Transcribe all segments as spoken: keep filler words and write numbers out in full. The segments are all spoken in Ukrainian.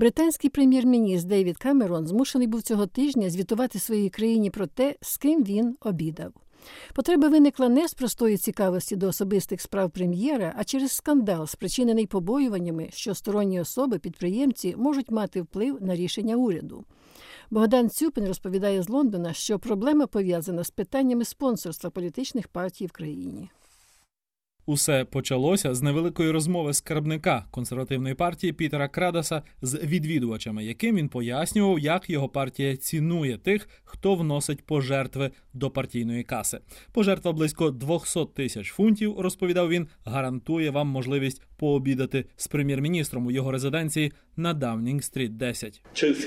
Британський прем'єр-міністр Девід Камерон змушений був цього тижня звітувати своїй країні про те, з ким він обідав. Потреба виникла не з простої цікавості до особистих справ прем'єра, а через скандал, спричинений побоюваннями, що сторонні особи, підприємці, можуть мати вплив на рішення уряду. Богдан Цюпин розповідає з Лондона, що проблема пов'язана з питаннями спонсорства політичних партій в країні. Усе почалося з невеликої розмови скарбника консервативної партії Пітера Крадаса з відвідувачами, яким він пояснював, як його партія цінує тих, хто вносить пожертви до партійної каси. Пожертва близько двісті тисяч фунтів, розповідав він, гарантує вам можливість пообідати з прем'єр-міністром у його резиденції на Даунінг-стріт десять.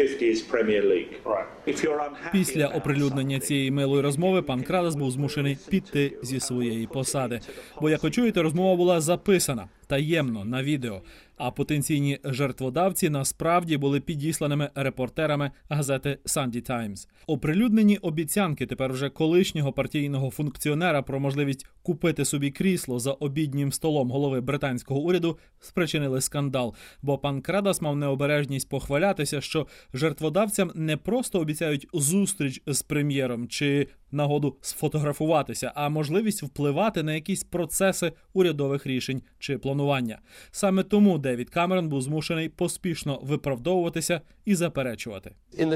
Після оприлюднення цієї милої розмови пан Крадас був змушений піти зі своєї посади. Бо, як ви чуєте, розмова була записана таємно на відео, а потенційні жертводавці насправді були підісланими репортерами газети Sunday Times. Оприлюднені обіцянки тепер вже колишнього партійного функціонера про можливість купити собі крісло за обіднім столом голови британського уряду спричинили скандал, бо пан Крадас мав необережність похвалятися, що жертводавцям не просто обіцяють зустріч з прем'єром чи нагоду сфотографуватися, а можливість впливати на якісь процеси урядових рішень чи планування. Саме тому Девід Камерон був змушений поспішно виправдовуватися і заперечувати.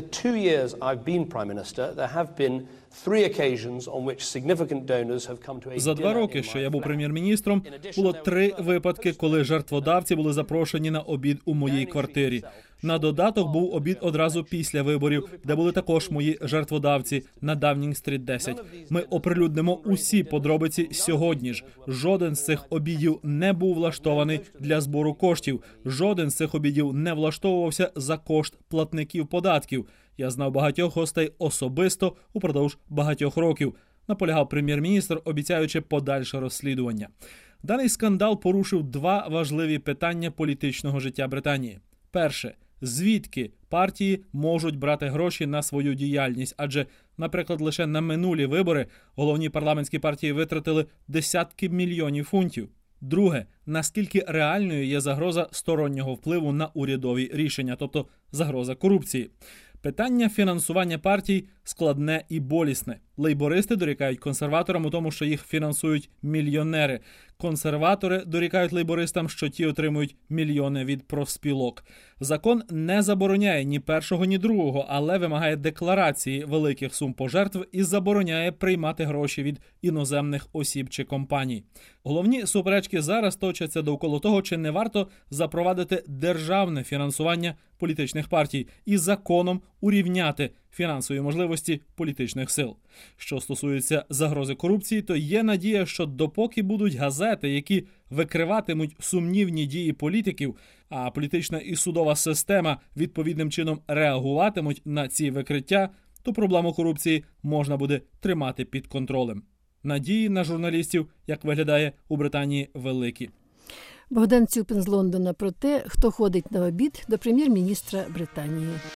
За два роки, що я був прем'єр-міністром, було три випадки, коли жертводавці були запрошені на обід у моїй квартирі. На додаток був обід одразу після виборів, де були також мої жертводавці на Даунінг-стріт десять. Ми оприлюднимо усі подробиці сьогодні ж. Жоден з цих обідів не був влаштований для збору коштів. Жоден з цих обідів не влаштовувався за кошт платників податків. Я знав багатьох гостей особисто упродовж багатьох років, наполягав прем'єр-міністр, обіцяючи подальше розслідування. Даний скандал порушив два важливі питання політичного життя Британії. Перше. Звідки партії можуть брати гроші на свою діяльність? Адже, наприклад, лише на минулі вибори головні парламентські партії витратили десятки мільйонів фунтів. Друге, наскільки реальною є загроза стороннього впливу на урядові рішення, тобто загроза корупції. Питання фінансування партій складне і болісне. Лейбористи дорікають консерваторам у тому, що їх фінансують мільйонери. Консерватори дорікають лейбористам, що ті отримують мільйони від профспілок. Закон не забороняє ні першого, ні другого, але вимагає декларації великих сум пожертв і забороняє приймати гроші від іноземних осіб чи компаній. Головні суперечки зараз точаться довкола того, чи не варто запровадити державне фінансування політичних партій і законом урівняти фінансові можливості політичних сил. Що стосується загрози корупції, то є надія, що допоки будуть газети, які викриватимуть сумнівні дії політиків, а політична і судова система відповідним чином реагуватимуть на ці викриття, то проблему корупції можна буде тримати під контролем. Надії на журналістів, як виглядає, у Британії великі. Богдан Цюпин з Лондона про те, хто ходить на обід до прем'єр-міністра Британії.